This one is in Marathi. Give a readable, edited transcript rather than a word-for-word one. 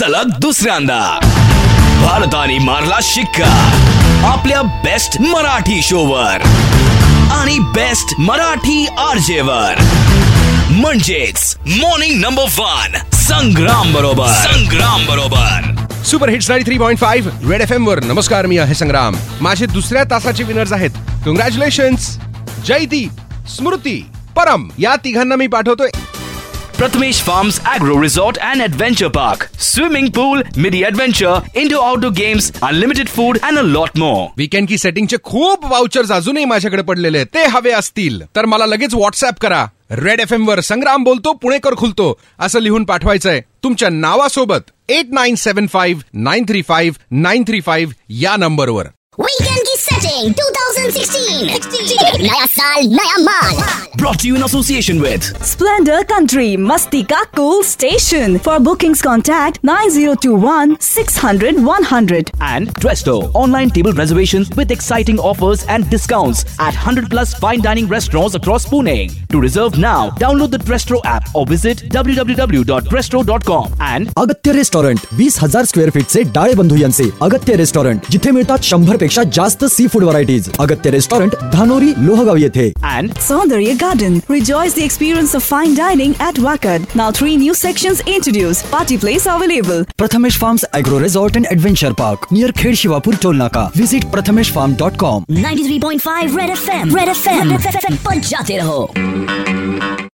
सलग दुसऱ्यांदा भारताने मारला शिक्का आपल्या बेस्ट मराठी शोवर आणि बेस्ट मराठी आरजे वर, म्हणजेच मॉर्निंग नंबर 1 संग्राम बरोबर. सुपर हिट्स 93.5 रेड FM वर. नमस्कार, मी आहे संग्राम. माझे दुसऱ्या तासाचे विनर्स आहेत. कॉंग्रॅच्युलेशन्स. जयदीप, स्मृती, परम या तिघांना मी पाठवतोय Prathamesh farms agro resort and adventure park, swimming pool, midi adventure, indoor outdoor games, unlimited food and a lot more. Weekend की सेटिंगचे खूप वाउचर्स अजूनही माझ्याकडे पडलेले आहेत. ते हवे असतील तर मला लगेच व्हॉट्सअप करा. रेड FM वर संग्राम बोलतो, पुणेकर खुलतो असं लिहून पाठवायचंय तुमच्या नावासोबत 8975935935 या नंबरवर. वीकेंड की सेटिंग 2016 नया साल नया माल. Brought to you in association with Splendor Country, Mastika Cool Station. For bookings, contact 9021-600-100. and Dresto, online table reservations with exciting offers and discounts at 100+ fine dining restaurants across Pune. To reserve now, download the Dresto app or visit www.dresto.com. and Agatya restaurant 20,000 square फीटचे डाळेबंधू यांचे अगत्य रेस्टॉरंट, जिथे मिळतात 100 पेक्षा जास्त sea food varieties. Agatya restaurant, Dhanori, Lohgaon येथे. and Saundarya Garden. Rejoice the experience of fine dining at Wakad. Now 3 new sections introduced. Party place available. Prathamesh farms agro resort and adventure park near Khed Shivapur toll नाका. Visit prathameshfarm.com. 93.5 रेड FM बजाते रहो.